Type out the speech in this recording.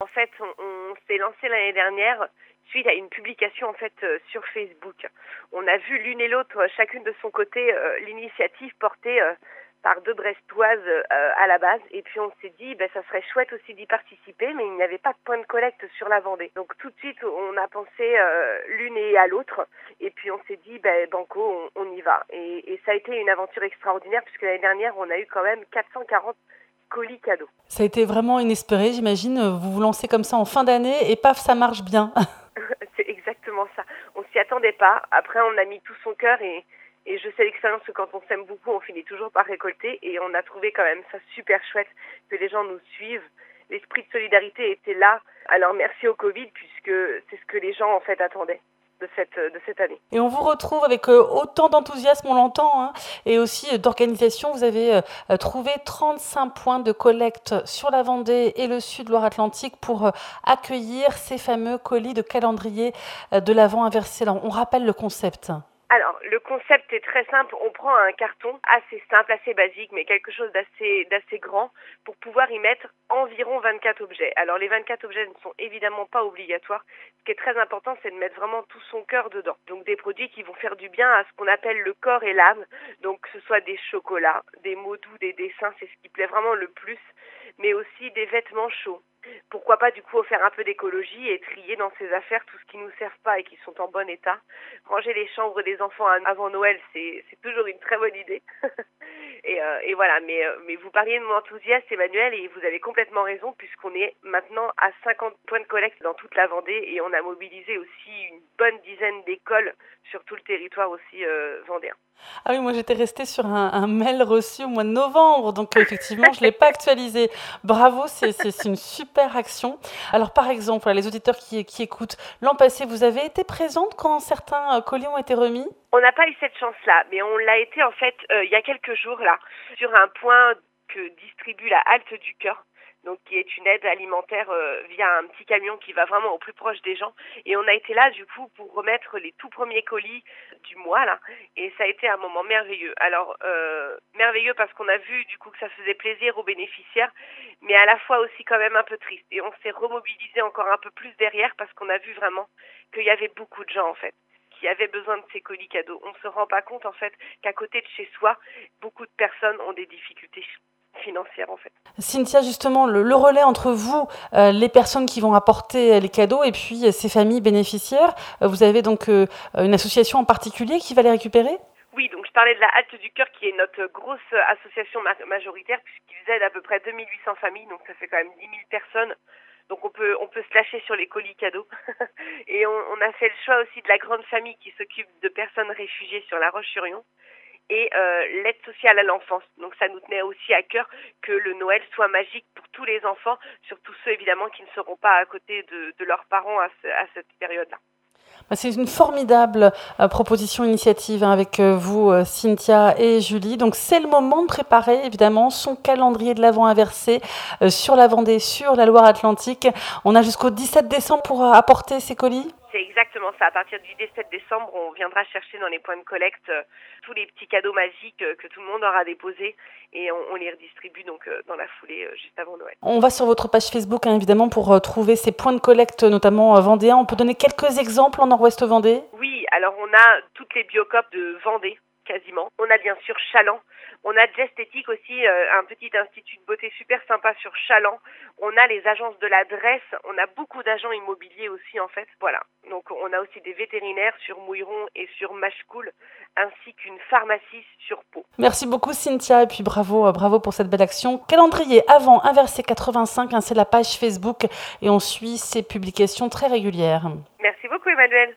fait, on s'est lancé l'année dernière suite à une publication en fait sur Facebook. On a vu l'une et l'autre, chacune de son côté, l'initiative portée par deux Brestoises à la base. Et puis on s'est dit, ça serait chouette aussi d'y participer, mais il n'y avait pas de point de collecte sur la Vendée. Donc tout de suite, on a pensé l'une et à l'autre. Et puis on s'est dit, banco, on y va. Et ça a été une aventure extraordinaire, puisque l'année dernière, on a eu quand même 440 colis cadeaux. Ça a été vraiment inespéré, j'imagine. Vous vous lancez comme ça en fin d'année et paf, ça marche bien. C'est exactement ça. On s'y attendait pas. Après, on a mis tout son cœur et je sais d'expérience que quand on s'aime beaucoup, on finit toujours par récolter. Et on a trouvé quand même ça super chouette que les gens nous suivent. L'esprit de solidarité était là. Alors merci au Covid, puisque c'est ce que les gens en fait attendaient de cette année. Et on vous retrouve avec autant d'enthousiasme, on l'entend, hein, et aussi d'organisation. Vous avez trouvé 35 points de collecte sur la Vendée et le sud Loire-Atlantique pour accueillir ces fameux colis de calendrier de l'Avent inversé. Alors, on rappelle le concept. Alors, le concept est très simple. On prend un carton assez simple, assez basique, mais quelque chose d'assez grand pour pouvoir y mettre environ 24 objets. Alors, les 24 objets ne sont évidemment pas obligatoires. Ce qui est très important, c'est de mettre vraiment tout son cœur dedans. Donc, des produits qui vont faire du bien à ce qu'on appelle le corps et l'âme. Donc, que ce soit des chocolats, des mots doux, des dessins, c'est ce qui plaît vraiment le plus, mais aussi des vêtements chauds. Pourquoi pas du coup faire un peu d'écologie et trier dans ses affaires tout ce qui nous servent pas et qui sont en bon état. Ranger les chambres des enfants avant Noël, c'est toujours une très bonne idée. et voilà, mais vous parliez de mon enthousiasme, Emmanuel, et vous avez complètement raison, puisqu'on est maintenant à 50 points de collecte dans toute la Vendée et on a mobilisé aussi une bonne dizaine d'écoles sur tout le territoire aussi vendéen. Ah oui, moi j'étais restée sur un mail reçu au mois de novembre, donc effectivement je ne l'ai pas actualisé. Bravo, c'est une super action. Alors par exemple, les auditeurs qui écoutent, l'an passé, vous avez été présente quand certains colis ont été remis ? On n'a pas eu cette chance-là, mais on l'a été en fait il y a quelques jours là, sur un point que distribue la Halte du Cœur. Donc qui est une aide alimentaire via un petit camion qui va vraiment au plus proche des gens. Et on a été là du coup pour remettre les tout premiers colis du mois là. Et ça a été un moment merveilleux. Alors merveilleux parce qu'on a vu du coup que ça faisait plaisir aux bénéficiaires, mais à la fois aussi quand même un peu triste. Et on s'est remobilisé encore un peu plus derrière parce qu'on a vu vraiment qu'il y avait beaucoup de gens en fait qui avaient besoin de ces colis cadeaux. On ne se rend pas compte en fait qu'à côté de chez soi, beaucoup de personnes ont des difficultés financière en fait. Cynthia, justement, le relais entre vous, les personnes qui vont apporter les cadeaux et puis ces familles bénéficiaires, vous avez donc une association en particulier qui va les récupérer ? Oui, donc je parlais de la Halte du Cœur qui est notre grosse association majoritaire puisqu'ils aident à peu près 2800 familles, donc ça fait quand même 10 000 personnes. Donc on peut se lâcher sur les colis cadeaux. Et on a fait le choix aussi de la grande famille qui s'occupe de personnes réfugiées sur La Roche-sur-Yon et l'aide sociale à l'enfance. Donc ça nous tenait aussi à cœur que le Noël soit magique pour tous les enfants, surtout ceux évidemment qui ne seront pas à côté de leurs parents à cette période-là. C'est une formidable proposition initiative avec vous, Cynthia et Julie. Donc c'est le moment de préparer évidemment son calendrier de l'Avent inversé sur la Vendée, sur la Loire-Atlantique. On a jusqu'au 17 décembre pour apporter ces colis ? C'est exactement ça. À partir du 17 décembre, on viendra chercher dans les points de collecte tous les petits cadeaux magiques que tout le monde aura déposés et on les redistribue donc dans la foulée juste avant Noël. On va sur votre page Facebook évidemment pour trouver ces points de collecte, notamment vendéens. On peut donner quelques exemples en Nord-Ouest Vendée ? Oui, alors on a toutes les biocopes de Vendée quasiment. On a bien sûr Chaland. On a Jestétique aussi, un petit institut de beauté super sympa sur Chaland. On a les agences de l'adresse. On a beaucoup d'agents immobiliers aussi en fait. Voilà. Donc on a aussi des vétérinaires sur Mouilleron et sur Machecoul, ainsi qu'une pharmacie sur Pau. Merci beaucoup Cynthia et puis bravo pour cette belle action. Calendrier Avent inversé 85, c'est la page Facebook et on suit ces publications très régulières. Merci beaucoup Emmanuel.